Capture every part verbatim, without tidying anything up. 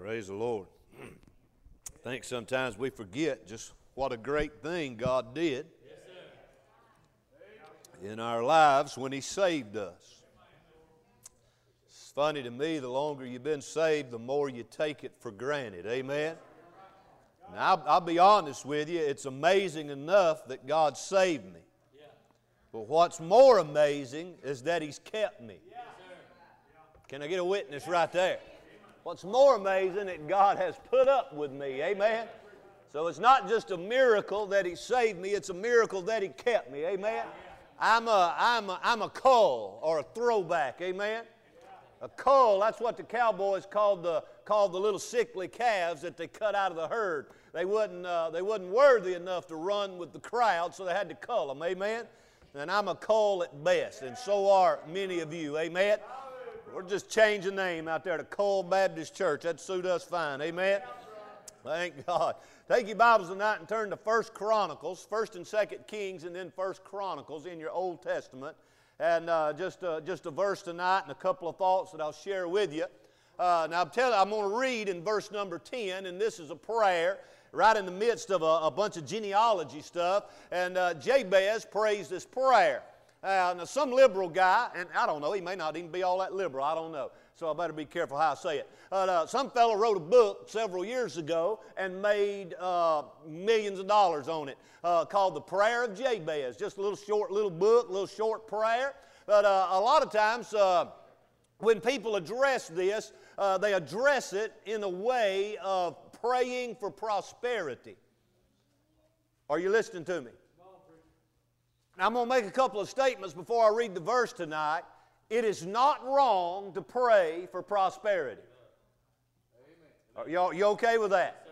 Praise the Lord. I think sometimes we forget just what a great thing God did in our lives when He saved us. It's funny to me, the longer you've been saved, the more you take it for granted. Amen? Now, I'll, I'll be honest with you, it's amazing enough that God saved me. But what's more amazing is that He's kept me. Can I get a witness right there? What's more amazing that God has put up with me. Amen? So it's not just a miracle that He saved me, it's a miracle that He kept me. Amen? I'm a, I'm a, I'm a cull or a throwback. Amen? A cull, that's what the cowboys called the, called the little sickly calves that they cut out of the herd. They wasn't, uh, they wasn't worthy enough to run with the crowd, so they had to cull them. Amen? And I'm a cull at best, and so are many of you. Amen? We're just changing name out there to Cole Baptist Church. That'd suit us fine. Amen? Thank God. Take your Bibles tonight and turn to First Chronicles, First and Second Kings, and then First Chronicles in your Old Testament. And uh, just, uh, just a verse tonight and a couple of thoughts that I'll share with you. Uh, now, I'm, telling, I'm going to read in verse number ten, and this is a prayer right in the midst of a, a bunch of genealogy stuff. And uh, Jabez prays this prayer. Uh, now, some liberal guy, and I don't know, he may not even be all that liberal, I don't know, so I better be careful how I say it. But uh, some fellow wrote a book several years ago and made uh, millions of dollars on it uh, called The Prayer of Jabez. Just a little short little book, little short prayer. But uh, a lot of times uh, when people address this, uh, they address it in a way of praying for prosperity. Are you listening to me? Now, I'm going to make a couple of statements before I read the verse tonight. It is not wrong to pray for prosperity. Are y'all, you okay with that?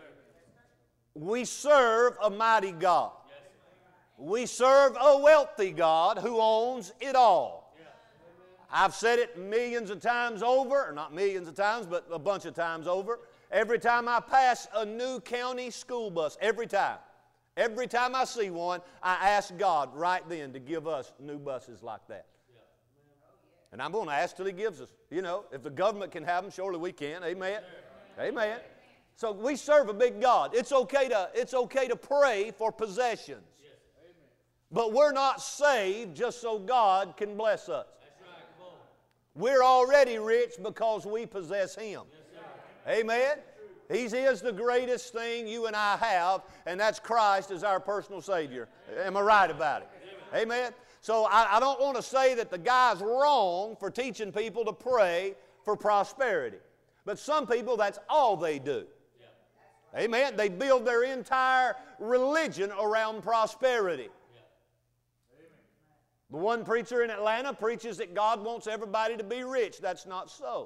We serve a mighty God. We serve a wealthy God who owns it all. I've said it millions of times over, or not millions of times, but a bunch of times over. Every time I pass a new county school bus, every time. Every time I see one, I ask God right then to give us new buses like that. And I'm going to ask till He gives us. You know, if the government can have them, surely we can. Amen. Amen. So we serve a big God. It's okay to, it's okay to pray for possessions. But we're not saved just so God can bless us. We're already rich because we possess Him. Amen. He is the greatest thing you and I have, and that's Christ as our personal Savior. Am I right about it? Amen. Amen. So I, I don't want to say that the guy's wrong for teaching people to pray for prosperity. But some people, that's all they do. Yeah. Amen. They build their entire religion around prosperity. Yeah. The one preacher in Atlanta preaches that God wants everybody to be rich. That's not so.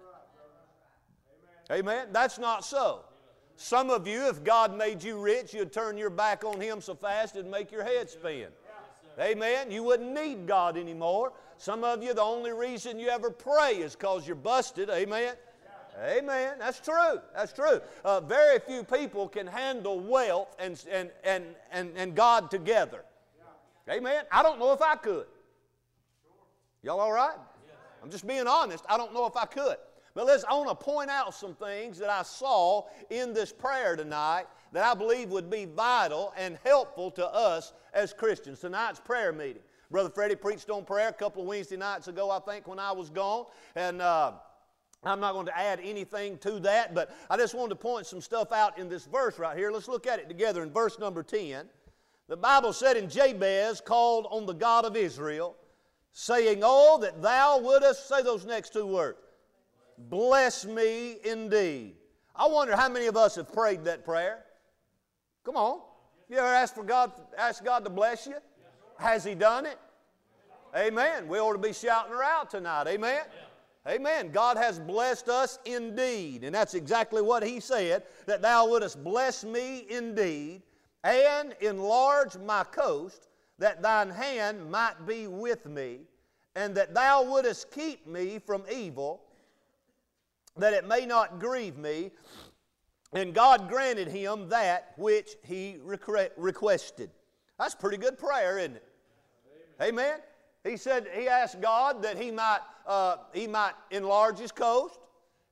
Amen? That's not so. Some of you, if God made you rich, you'd turn your back on Him so fast it'd make your head spin. Amen? You wouldn't need God anymore. Some of you, the only reason you ever pray is because you're busted. Amen? Amen. That's true. That's true. Uh, very few people can handle wealth and, and, and, and, and God together. Amen? I don't know if I could. Y'all all right? I'm just being honest. I don't know if I could. But listen, I want to point out some things that I saw in this prayer tonight that I believe would be vital and helpful to us as Christians. Tonight's prayer meeting. Brother Freddie preached on prayer a couple of Wednesday nights ago, I think, when I was gone. And uh, I'm not going to add anything to that, but I just wanted to point some stuff out in this verse right here. Let's look at it together in verse number ten. The Bible said, "And Jabez called on the God of Israel, saying, Oh, that thou wouldest," say those next two words, "bless me indeed." I wonder how many of us have prayed that prayer. Come on. You ever asked for God, asked God to bless you? Has He done it? Amen. We ought to be shouting her out tonight. Amen. Amen. God has blessed us indeed. And that's exactly what He said, that thou wouldest bless me indeed, and enlarge my coast, that thine hand might be with me, and that thou wouldest keep me from evil, that it may not grieve me. And God granted him that which he requested. That's a pretty good prayer, isn't it? Amen. Amen. He said, he asked God that he might, uh, he might enlarge his coast.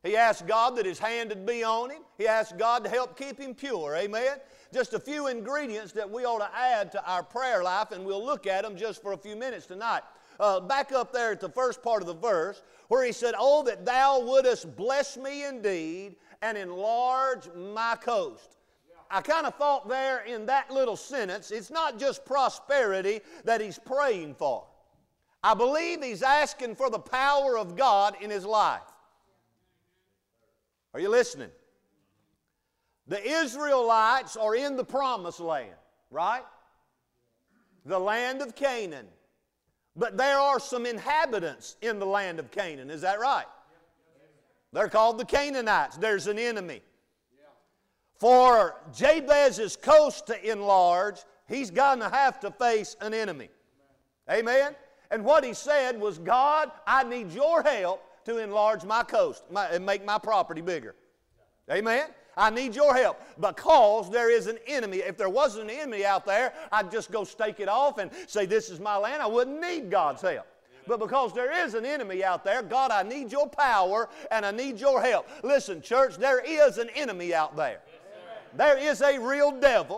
He asked God that His hand would be on him. He asked God to help keep him pure. Amen? Just a few ingredients that we ought to add to our prayer life, and we'll look at them just for a few minutes tonight. Uh, back up there at the first part of the verse where he said, "Oh, that thou wouldest bless me indeed and enlarge my coast." I kind of thought there in that little sentence, it's not just prosperity that he's praying for. I believe he's asking for the power of God in his life. Are you listening? The Israelites are in the promised land, right? The land of Canaan. But there are some inhabitants in the land of Canaan. Is that right? They're called the Canaanites. There's an enemy. For Jabez's coast to enlarge, he's going to have to face an enemy. Amen? And what he said was, "God, I need your help to enlarge my coast my, and make my property bigger." Amen? I need your help because there is an enemy. If there wasn't an enemy out there, I'd just go stake it off and say, "This is my land." I wouldn't need God's help. But because there is an enemy out there, God, I need your power and I need your help. Listen, church, there is an enemy out there. There is a real devil.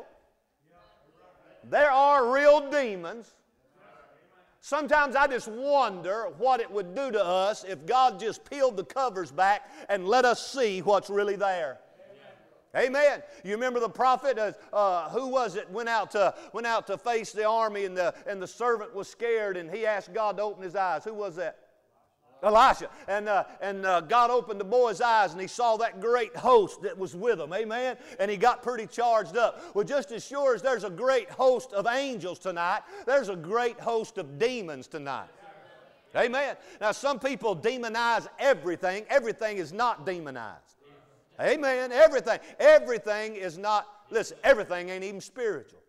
There are real demons. Sometimes I just wonder what it would do to us if God just peeled the covers back and let us see what's really there. Amen. You remember the prophet, uh, uh, who was it, went out to went out to face the army, and the and the servant was scared, and he asked God to open his eyes. Who was that? Elisha. And, uh, and uh, God opened the boy's eyes, and he saw that great host that was with him. Amen? And he got pretty charged up. Well, just as sure as there's a great host of angels tonight, there's a great host of demons tonight. Amen? Now, some people demonize everything. Everything is not demonized. Amen? Everything. Everything is not, listen, everything ain't even spiritual.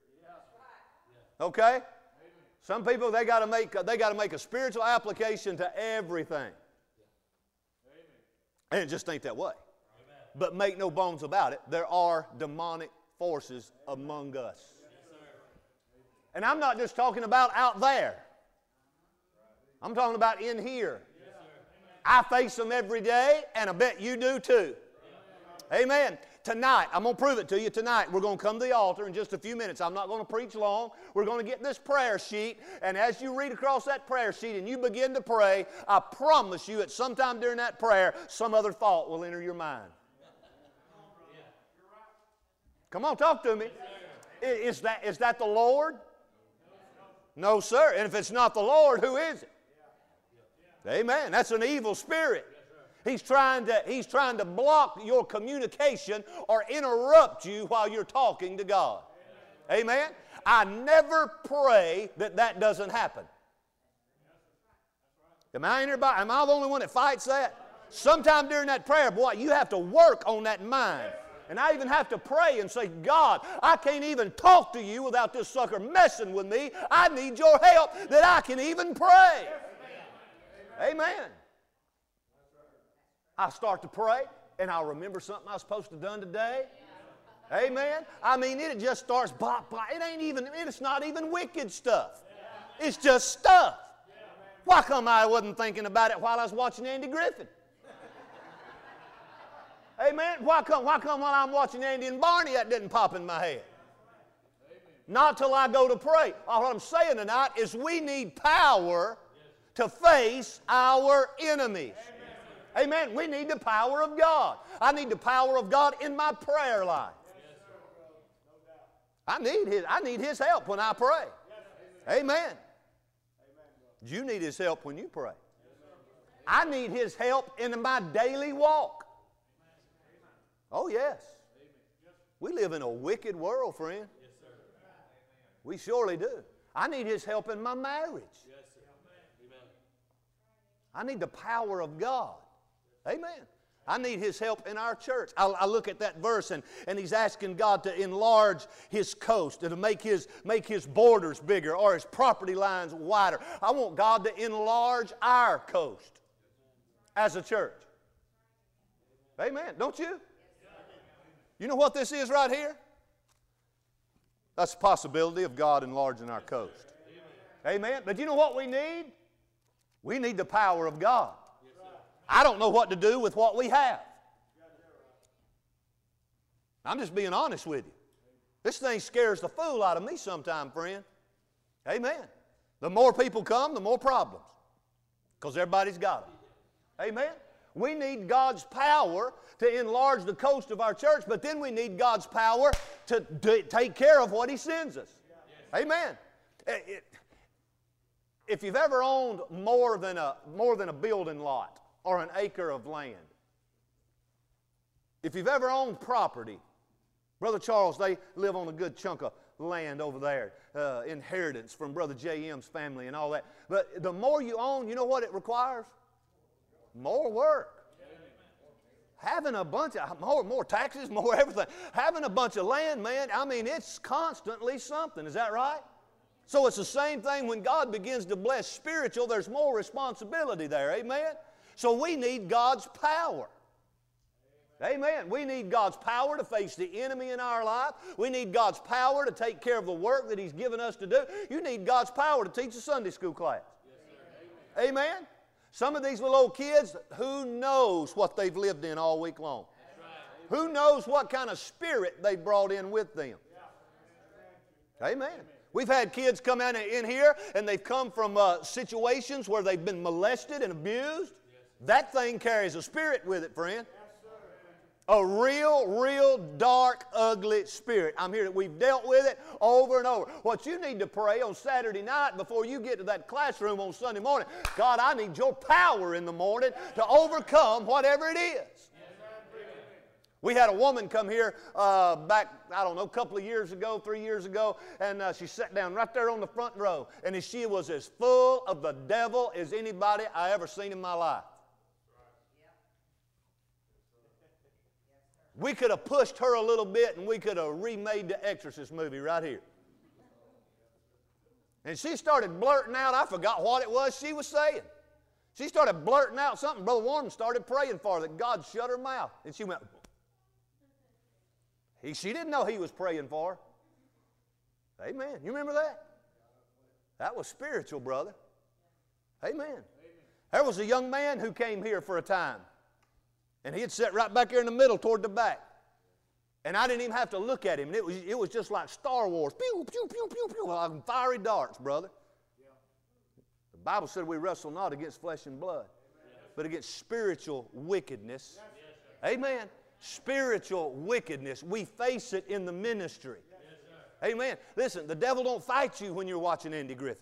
Okay? Some people, they got to make they got to make a spiritual application to everything. And it just ain't that way. But make no bones about it, there are demonic forces among us. And I'm not just talking about out there. I'm talking about in here. I face them every day, and I bet you do too. Amen. Tonight, I'm going to prove it to you tonight. We're going to come to the altar in just a few minutes. I'm not going to preach long. We're going to get this prayer sheet, and as you read across that prayer sheet and you begin to pray, I promise you at some time during that prayer, some other thought will enter your mind. Come on, talk to me. Is that, is that the Lord? No, sir. And if it's not the Lord, who is it? Amen. That's an evil spirit. He's trying to, he's trying to block your communication or interrupt you while you're talking to God. Amen? I never pray that that doesn't happen. Am I, in everybody, am I the only one that fights that? Sometime during that prayer, boy, you have to work on that mind. And I even have to pray and say, "God, I can't even talk to you without this sucker messing with me. I need your help that I can even pray." Amen. I start to pray, and I'll remember something I was supposed to have done today. Amen. I mean, it just starts bop, bop. It ain't even, it's not even wicked stuff. It's just stuff. Why come I wasn't thinking about it while I was watching Andy Griffin? Amen. Why come, why come while I'm watching Andy and Barney that didn't pop in my head? Not till I go to pray. All I'm saying tonight is we need power to face our enemies. Amen. We need the power of God. I need the power of God in my prayer life. I need His, I need His help when I pray. Amen. You need His help when you pray. I need His help in my daily walk. Oh, yes. We live in a wicked world, friend. We surely do. I need His help in my marriage. I need the power of God. Amen. I need His help in our church. I, I look at that verse, and, and he's asking God to enlarge His coast, and to make his, make his borders bigger or His property lines wider. I want God to enlarge our coast as a church. Amen. Don't you? You know what this is right here? That's the possibility of God enlarging our coast. Amen. But you know what we need? We need the power of God. I don't know what to do with what we have. I'm just being honest with you. This thing scares the fool out of me sometime, friend. Amen. The more people come, the more problems. Because everybody's got them. Amen. We need God's power to enlarge the coast of our church, but then we need God's power to, to take care of what He sends us. Amen. It, it, if you've ever owned more than a, more than a building lot or an acre of land, if you've ever owned property, Brother Charles, they live on a good chunk of land over there, uh, inheritance from Brother J M's family and all that. But the more you own, you know what it requires? More work. Having a bunch of, more, more taxes, more everything. Having a bunch of land, man, I mean, it's constantly something. Is that right? So it's the same thing when God begins to bless spiritual, there's more responsibility there. Amen? So we need God's power. Amen. We need God's power to face the enemy in our life. We need God's power to take care of the work that He's given us to do. You need God's power to teach a Sunday school class. Yes, Amen. Amen. Some of these little old kids, who knows what they've lived in all week long? Right. Who knows what kind of spirit they brought in with them? Yeah. Amen. Amen. We've had kids come in, in here and they've come from uh, situations where they've been molested and abused. Yes. That thing carries a spirit with it, friend. A real, real dark, ugly spirit. I'm here that we've dealt with it over and over. What you need to pray on Saturday night before you get to that classroom on Sunday morning, God, I need your power in the morning to overcome whatever it is. We had a woman come here uh, back, I don't know, a couple of years ago, three years ago, and uh, she sat down right there on the front row, and she was as full of the devil as anybody I ever seen in my life. We could have pushed her a little bit and we could have remade the Exorcist movie right here. And she started blurting out, I forgot what it was she was saying. She started blurting out something. Brother Warren started praying for her that God shut her mouth. And she went, he, she didn't know he was praying for her. Amen. You remember that? That was spiritual, brother. Amen. Amen. There was a young man who came here for a time. And he'd sit right back there in the middle toward the back. And I didn't even have to look at him. And it was, it was just like Star Wars. Pew, pew, pew, pew, pew. Like fiery darts, brother. Yeah. The Bible said we wrestle not against flesh and blood, Amen. But against spiritual wickedness. Yes. Amen. Spiritual wickedness. We face it in the ministry. Yes. Amen. Listen, the devil don't fight you when you're watching Andy Griffin.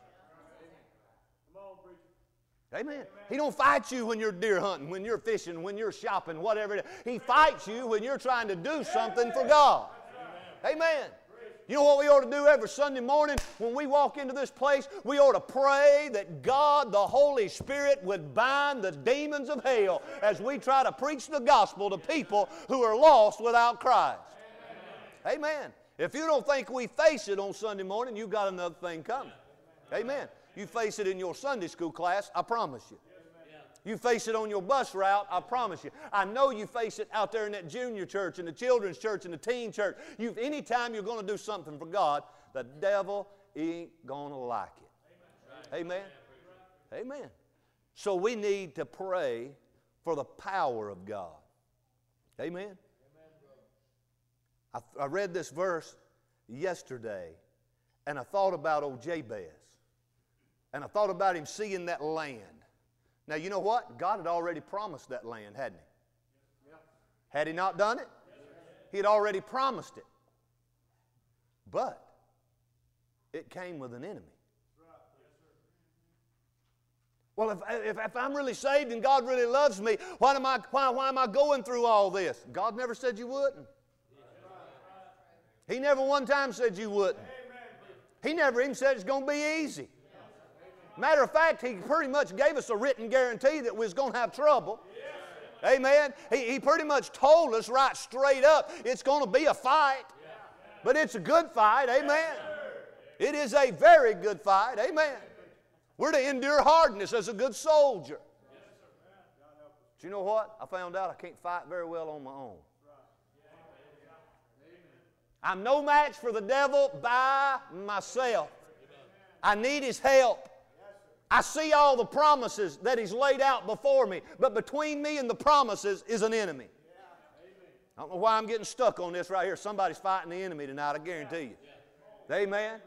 Amen. Amen. He don't fight you when you're deer hunting, when you're fishing, when you're shopping, whatever it is. He fights you when you're trying to do something for God. Amen. Amen. You know what we ought to do every Sunday morning when we walk into this place? We ought to pray that God, the Holy Spirit, would bind the demons of hell as we try to preach the gospel to people who are lost without Christ. Amen. Amen. If you don't think we face it on Sunday morning, you've got another thing coming. Amen. You face it in your Sunday school class, I promise you. You face it on your bus route, I promise you. I know you face it out there in that junior church, in the children's church, in the teen church. You've, anytime you're going to do something for God, the devil ain't going to like it. Amen. Amen. Amen. So we need to pray for the power of God. Amen. I, I read this verse yesterday, and I thought about old Jabez. And I thought about him seeing that land. Now, you know what? God had already promised that land, hadn't He? Yeah. Had He not done it? Yes, He had already promised it. But it came with an enemy. Well, if, if, if I'm really saved and God really loves me, why am I, why, why am I going through all this? God never said you wouldn't. He never one time said you wouldn't. He never even said it's going to be easy. Matter of fact, He pretty much gave us a written guarantee that we was going to have trouble. Yes. Amen. He, he pretty much told us right straight up, it's going to be a fight. Yeah. But it's a good fight. Amen. Yes, it is a very good fight. Amen. We're to endure hardness as a good soldier. Yes, but you know what? I found out I can't fight very well on my own. I'm no match for the devil by myself. I need his help. I see all the promises that He's laid out before me, but between me and the promises is an enemy. I don't know why I'm getting stuck on this right here. Somebody's fighting the enemy tonight, I guarantee you. Amen.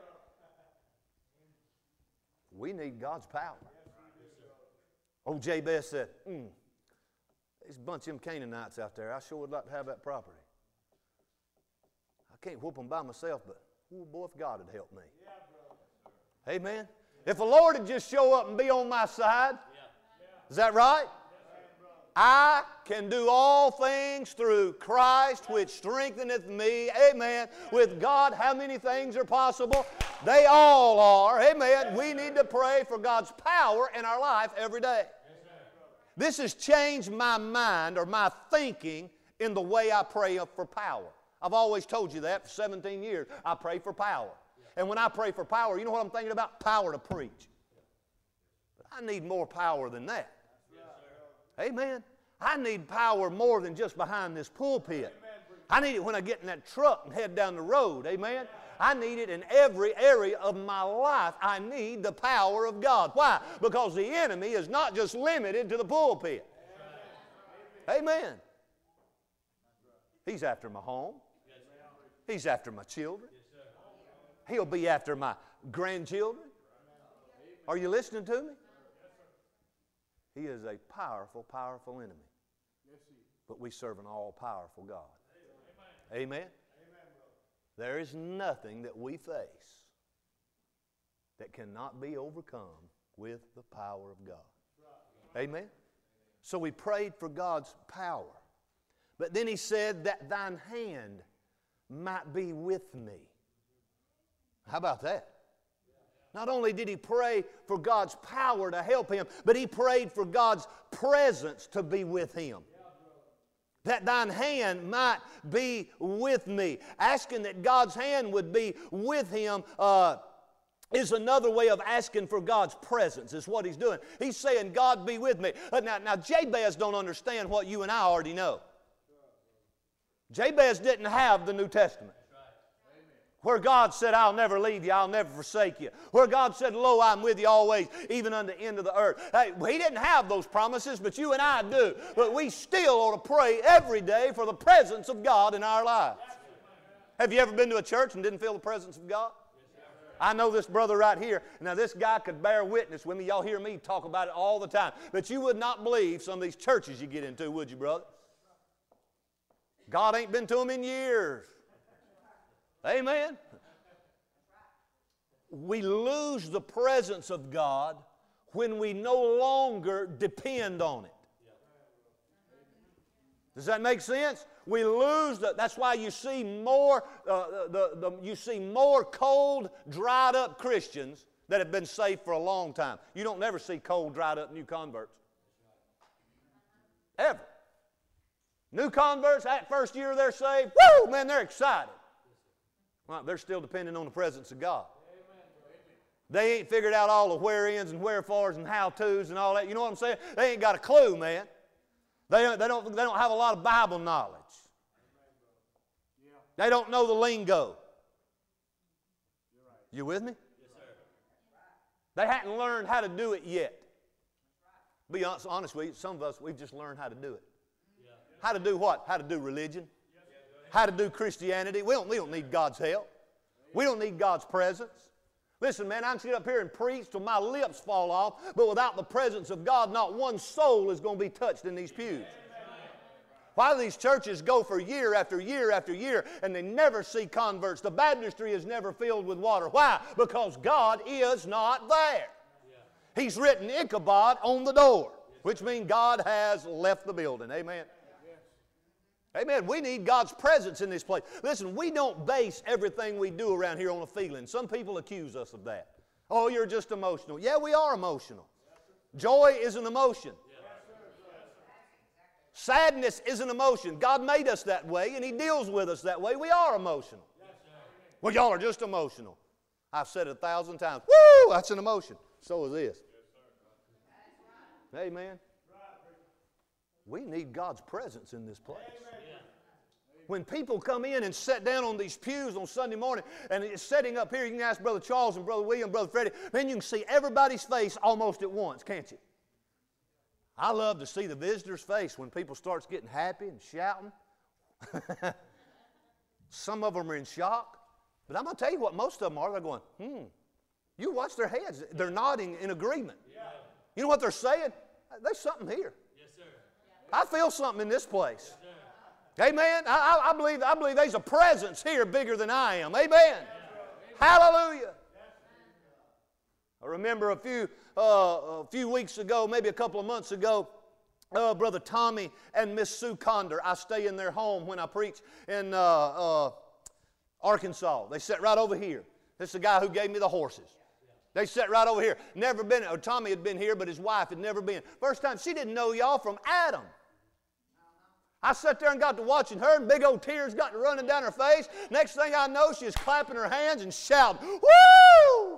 We need God's power. Old Jabez said, mm, there's a bunch of them Canaanites out there. I sure would like to have that property. I can't whoop them by myself, but oh boy, if God would help me. Amen. If the Lord would just show up and be on my side, is that right? I can do all things through Christ which strengtheneth me. Amen. With God, how many things are possible? They all are. Amen. We need to pray for God's power in our life every day. This has changed my mind or my thinking in the way I pray for power. I've always told you that for seventeen years. I pray for power. And when I pray for power, you know what I'm thinking about? Power to preach. But I need more power than that. Amen. I need power more than just behind this pulpit. I need it when I get in that truck and head down the road. Amen. I need it in every area of my life. I need the power of God. Why? Because the enemy is not just limited to the pulpit. Amen. He's after my home. He's after my children. He'll be after my grandchildren. Are you listening to me? He is a powerful, powerful enemy. But we serve an all-powerful God. Amen? There is nothing that we face that cannot be overcome with the power of God. Amen? So we prayed for God's power. But then he said that thine hand might be with me. How about that? Not only did he pray for God's power to help him, but he prayed for God's presence to be with him. That thine hand might be with me. Asking that God's hand would be with him uh, is another way of asking for God's presence, is what he's doing. He's saying, God be with me. Uh, now, now, Jabez don't understand what you and I already know. Jabez didn't have the New Testament. Where God said, I'll never leave you, I'll never forsake you. Where God said, lo, I'm with you always, even unto the end of the earth. Hey, he didn't have those promises, but you and I do. But we still ought to pray every day for the presence of God in our lives. Have you ever been to a church and didn't feel the presence of God? I know this brother right here. Now, this guy could bear witness with me. Y'all hear me talk about it all the time. But you would not believe some of these churches you get into, would you, brother? God ain't been to them in years. Amen. We lose the presence of God when we no longer depend on it. Does that make sense? We lose that. That's why you see more. Uh, the, the you see more cold, dried up Christians that have been saved for a long time. You don't never see cold, dried up new converts. Ever. New converts, that first year they're saved, woo, man, they're excited. Well, they're still depending on the presence of God. They ain't figured out all the where-ins and wherefores and how-tos and all that. You know what I'm saying? They ain't got a clue, man. They don't, they don't, they don't have a lot of Bible knowledge. They don't know the lingo. You with me? They hadn't learned how to do it yet. Be honest, honest with you, some of us, we've just learned how to do it. How to do what? How to do religion. How to do Christianity. We don't, we don't need God's help. We don't need God's presence. Listen, man, I can sit up here and preach till my lips fall off, but without the presence of God, not one soul is going to be touched in these pews. Why do these churches go for year after year after year and they never see converts? The baptistry is never filled with water. Why? Because God is not there. He's written Ichabod on the door, which means God has left the building. Amen. Amen. We need God's presence in this place. Listen, we don't base everything we do around here on a feeling. Some people accuse us of that. Oh, you're just emotional. Yeah, we are emotional. Joy is an emotion. Sadness is an emotion. God made us that way, and He deals with us that way. We are emotional. Well, y'all are just emotional. I've said it a thousand times. Woo! That's an emotion. So is this. Amen. We need God's presence in this place. When people come in and sit down on these pews on Sunday morning, and it's setting up here, you can ask Brother Charles and Brother William, Brother Freddie, man, you can see everybody's face almost at once, can't you? I love to see the visitor's face when people start getting happy and shouting. Some of them are in shock. But I'm going to tell you what most of them are. They're going, hmm. You watch their heads. They're nodding in agreement. Yeah. You know what they're saying? There's something here. Yes, sir. I feel something in this place. Yes, Amen. I, I, believe, I believe there's a presence here bigger than I am. Amen. Yes, Hallelujah. I remember a few, uh, a few weeks ago, maybe a couple of months ago, uh, Brother Tommy and Miss Sue Conder. I stay in their home when I preach in uh, uh, Arkansas. They sit right over here. This is the guy who gave me the horses. They sat right over here. Never been, or Tommy had been here, but his wife had never been. First time, she didn't know y'all from Adam. I sat there and got to watching her, and big old tears got to running down her face. Next thing I know, she was clapping her hands and shouting, woo!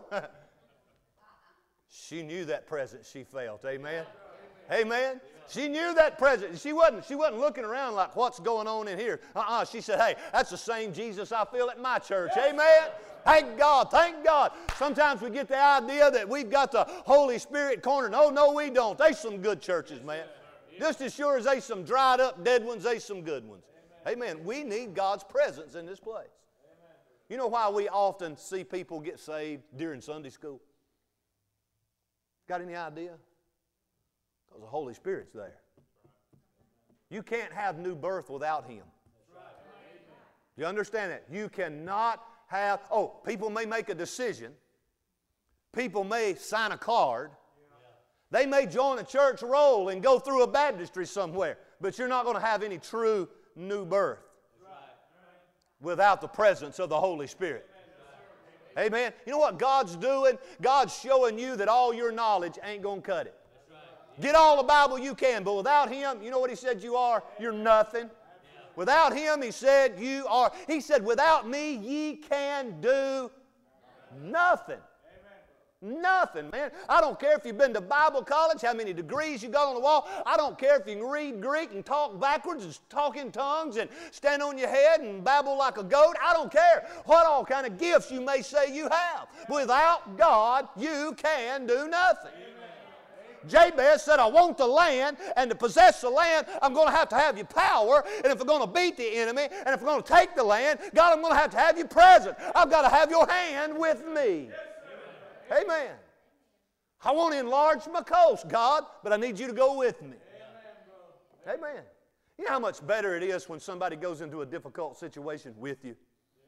She knew that presence she felt. Amen? Amen? She knew that presence. She wasn't, she wasn't looking around like, what's going on in here? Uh-uh. She said, hey, that's the same Jesus I feel at my church. Amen? Thank God. Thank God. Sometimes we get the idea that we've got the Holy Spirit cornered. No, no, we don't. There's some good churches, man. Just as sure as there's some dried up dead ones, there's some good ones. Amen. We need God's presence in this place. You know why we often see people get saved during Sunday school? Got any idea? Because the Holy Spirit's there. You can't have new birth without Him. Do you understand that? You cannot have, oh, people may make a decision. People may sign a card. They may join a church roll and go through a baptistry somewhere. But you're not going to have any true new birth without the presence of the Holy Spirit. Amen. You know what God's doing? God's showing you that all your knowledge ain't going to cut it. Get all the Bible you can, but without Him, you know what He said you are? You're nothing. Without Him, He said you are. He said, without me, ye can do nothing. Nothing, man. I don't care if you've been to Bible college, how many degrees you got on the wall. I don't care if you can read Greek and talk backwards and talk in tongues and stand on your head and babble like a goat. I don't care what all kind of gifts you may say you have. Without God, you can do nothing. Jabez said, I want the land, and to possess the land, I'm going to have to have your power, and if we're going to beat the enemy, and if we're going to take the land, God, I'm going to have to have you present. I've got to have your hand with me. Amen. I want to enlarge my coast, God, but I need you to go with me. Amen. You know how much better it is when somebody goes into a difficult situation with you?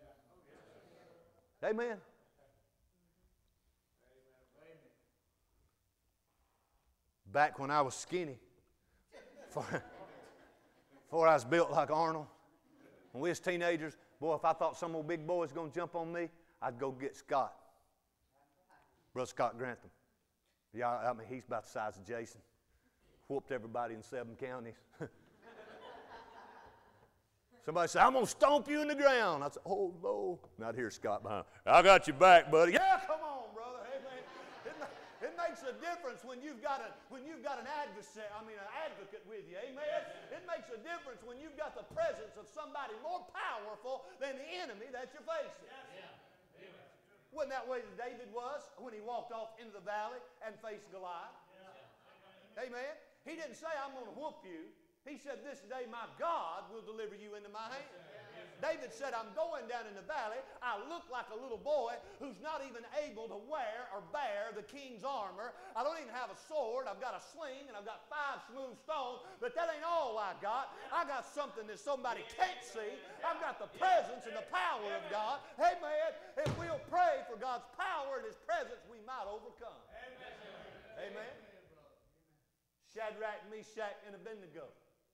Amen. Back when I was skinny, before, before I was built like Arnold, when we was teenagers, boy, if I thought some old big boy was going to jump on me, I'd go get Scott. Brother Scott Grantham. Yeah, I mean, he's about the size of Jason. Whooped everybody in seven counties. Somebody said, I'm going to stomp you in the ground. I said, oh, no. Not here, Scott, behind. I got your back, buddy. Yeah, come on, brother. Amen. It, it makes a difference when you've got a when you've got an adversary, I mean, an advocate with you. Amen. It makes a difference when you've got the presence of somebody more powerful than the enemy that you're facing. Wasn't that way that David was when he walked off into the valley and faced Goliath? Yeah. Amen. He didn't say, I'm going to whoop you. He said, this day my God will deliver you into my hand. David said, I'm going down in the valley. I look like a little boy who's not even able to wear or bear the king's armor. I don't even have a sword. I've got a sling and I've got five smooth stones. But that ain't all I got. I got something that somebody can't see. I've got the presence and the power of God. Hey, man, if we'll pray for God's power and His presence, we might overcome. Amen. Amen. Shadrach, Meshach, and Abednego.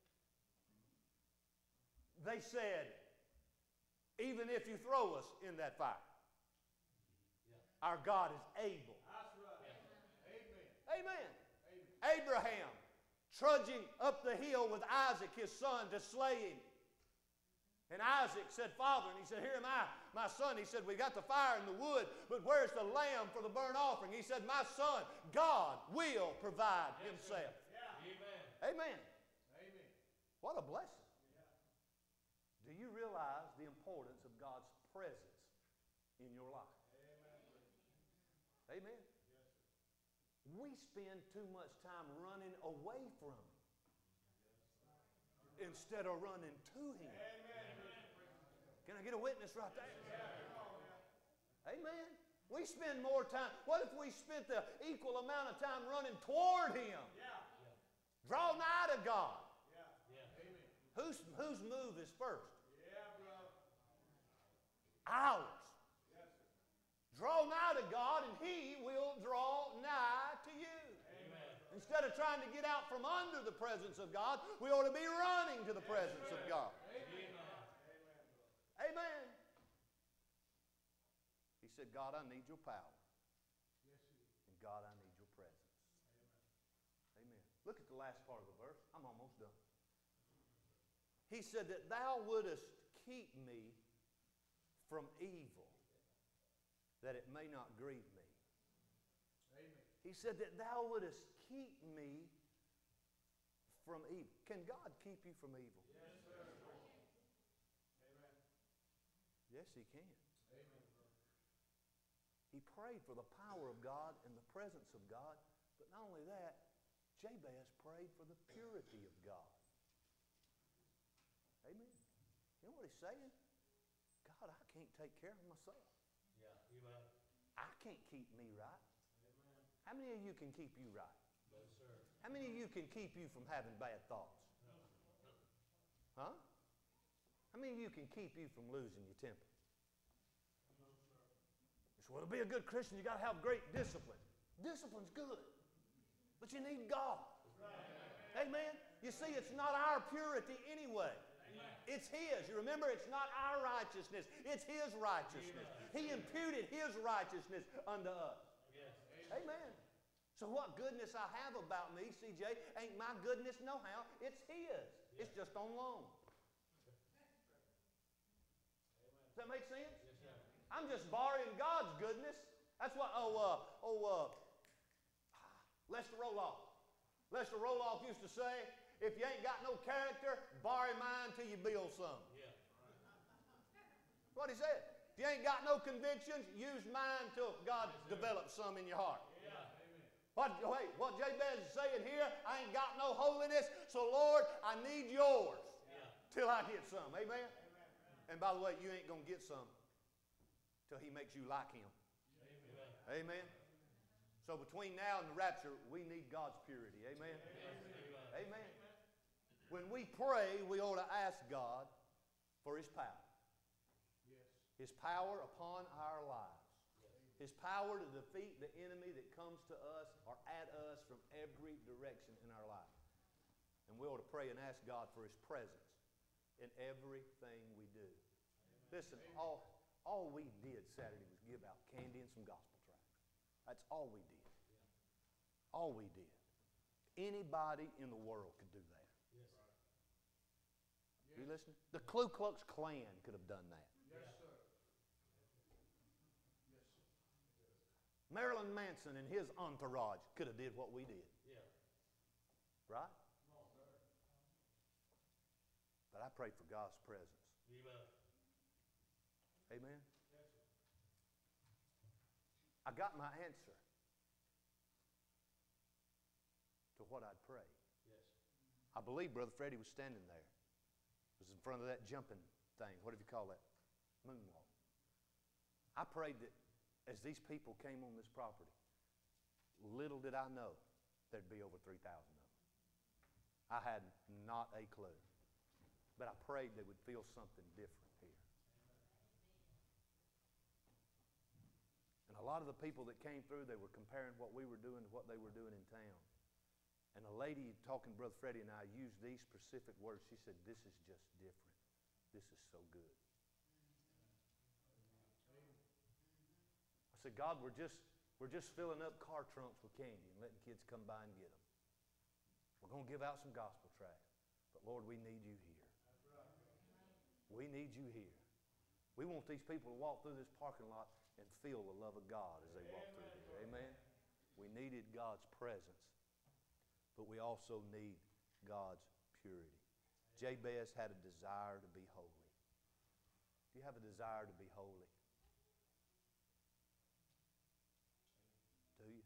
They said, even if you throw us in that fire, yeah. Our God is able. That's right. Yeah. Amen. Amen. Amen. Abraham trudging up the hill with Isaac, his son, to slay him. And Isaac said, Father, and he said, here am I, my son. He said, we got the fire and the wood, but where's the lamb for the burnt offering? He said, my son, God will provide Himself. Yeah. Amen. Amen. Amen. What a blessing. Do you realize the importance of God's presence in your life? Amen. Amen. Yes. We spend too much time running away from Him instead of running to Him. Can I get a witness right there? Amen. We spend more time. What if we spent the equal amount of time running toward Him? Draw nigh to God. Whose, whose move is first? Ours. Draw nigh to God and He will draw nigh to you. Instead of trying to get out from under the presence of God, we ought to be running to the presence of God. Amen. He said, God, I need your power. And God, I need your presence. Amen. Look at the last part of the verse. I'm almost done. He said that thou wouldest keep me from evil, that it may not grieve me. He said that thou wouldest keep me from evil. Can God keep you from evil? Yes, sir. Amen. Yes, He can. Amen. He prayed for the power of God and the presence of God, but not only that, Jabez prayed for the purity of God. Amen. You know what he's saying? God, I can't take care of myself. Yeah, you bet. I can't keep me right. How many of you can keep you right? No, sir. How many of you can keep you from having bad thoughts? No. Huh? How many of you can keep you from losing your temper? No, sir. So, well, to be a good Christian, you got to have great discipline. Discipline's good, but you need God. Right. Amen. You see, it's not our purity anyway. Amen. It's His. You remember, it's not our righteousness. It's His righteousness. Amen. He imputed His righteousness unto us. Yes. Amen. So what goodness I have about me, C J, ain't my goodness no how. It's His. Yeah. It's just on loan. Does that make sense? Yes, sir. I'm just borrowing God's goodness. That's what, oh, uh, oh, uh, Lester Roloff. Lester Roloff used to say, if you ain't got no character, borrow mine till you build some. Yeah. That's what he said. If you ain't got no convictions, use mine till God yes, develops some in your heart. Yeah. What, wait, what Jabez is saying here, I ain't got no holiness, so Lord, I need yours yeah. till I get some. Amen? Amen? And by the way, you ain't going to get some till He makes you like Him. Amen. Amen? So between now and the rapture, we need God's purity. Amen? Amen? Amen. When we pray, we ought to ask God for His power. Yes. His power upon our lives. His power to defeat the enemy that comes to us or at us from every direction in our life. And we ought to pray and ask God for His presence in everything we do. Amen. Listen, Amen. all, all we did Saturday was give out candy and some gospel tracts. That's all we did. Yeah. All we did. Anybody in the world could do that. Yes. Yes. You listening? The Ku Klux Klan could have done that. Yes, sir. Marilyn Manson and his entourage could have did what we did. Yeah. Right? Come on, sir. But I prayed for God's presence. Amen. Amen? Yes, sir. I got my answer to what I'd prayed. Yes. I believe Brother Freddie was standing there. It was in front of that jumping thing. What do you call that? Moonwalk. I prayed that as these people came on this property, little did I know there'd be over three thousand of them. I had not a clue. But I prayed they would feel something different here. And a lot of the people that came through, they were comparing what we were doing to what they were doing in town. And a lady talking to Brother Freddie and I used these specific words. She said, this is just different. This is so good. I said, God, we're just, we're just filling up car trunks with candy and letting kids come by and get them. We're going to give out some gospel tracts. But Lord, we need you here. We need you here. We want these people to walk through this parking lot and feel the love of God as they walk through here. Amen? We needed God's presence, but we also need God's purity. Jabez had a desire to be holy. Do you have a desire to be holy? Do you?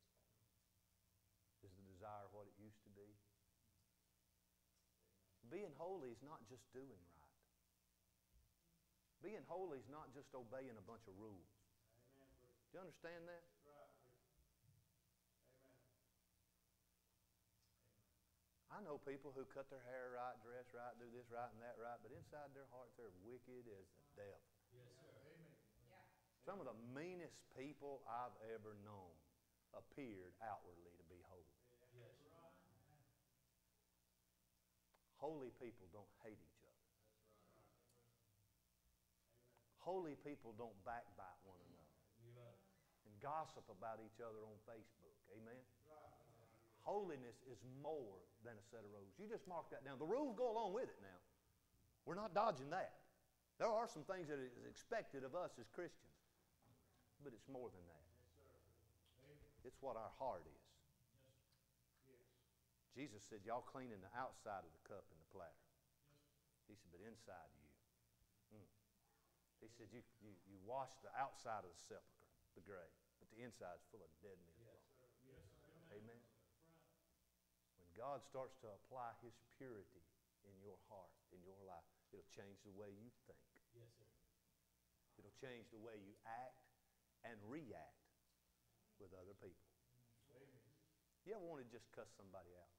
Is the desire what it used to be? Being holy is not just doing right. Being holy is not just obeying a bunch of rules. Amen. Do you understand that? Right. Amen. I know people who cut their hair right, dress right, do this right and that right, but inside their hearts they're wicked as the devil. Yes, sir. Amen. Some of the meanest people I've ever known appeared outwardly to be holy. Yes. Holy people don't hate each other. That's right. Amen. Holy people don't backbite one another Amen. and gossip about each other on Facebook. Amen? Right. Holiness is more than a set of rules. You just mark that down. The rules go along with it now. We're not dodging that. There are some things that is expected of us as Christians, but it's more than that. Yes, sir. Amen. It's what our heart is. Yes. Jesus said, y'all cleaning the outside of the cup and the platter. He said, but inside you. Mm. He said, you, you, you wash the outside of the sepulcher, the grave, but the inside is full of dead men's bones. Yes. Amen. When God starts to apply His purity in your heart, in your life, it'll change the way you think. Yes, sir. It'll change the way you act and react with other people. Amen. You ever want to just cuss somebody out?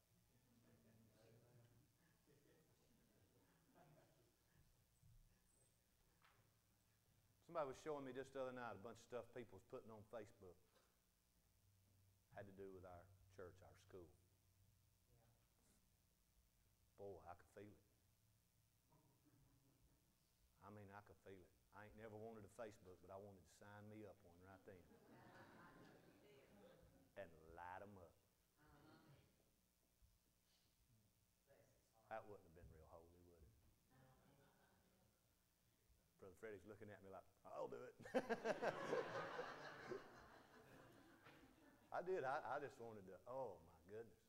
Somebody was showing me just the other night a bunch of stuff people was putting on Facebook. Had to do with our church, our school. Boy, I could feel it. I mean, I could feel it. I ain't never wanted a Facebook, but I wanted to sign me up one right then. And light them up. That wouldn't have been real holy, would it? Brother Freddie's looking at me like, I'll do it. I did. I, I just wanted to, oh my goodness.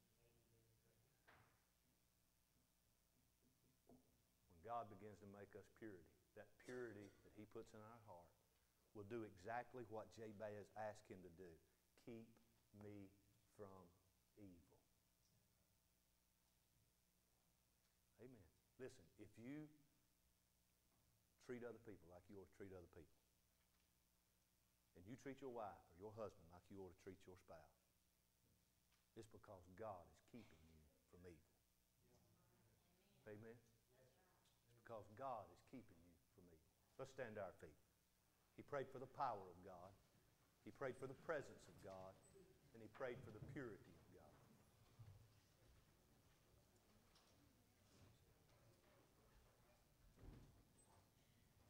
When God begins to make us purity, that purity that He puts in our heart will do exactly what Jabez asked him to do. Keep me from evil. Amen. Listen, if you treat other people like you ought to treat other people, and you treat your wife or your husband like you ought to treat your spouse, it's because God is keeping you from evil. Amen. It's because God is keeping you from evil. Let's stand to our feet. He prayed for the power of God. He prayed for the presence of God. And he prayed for the purity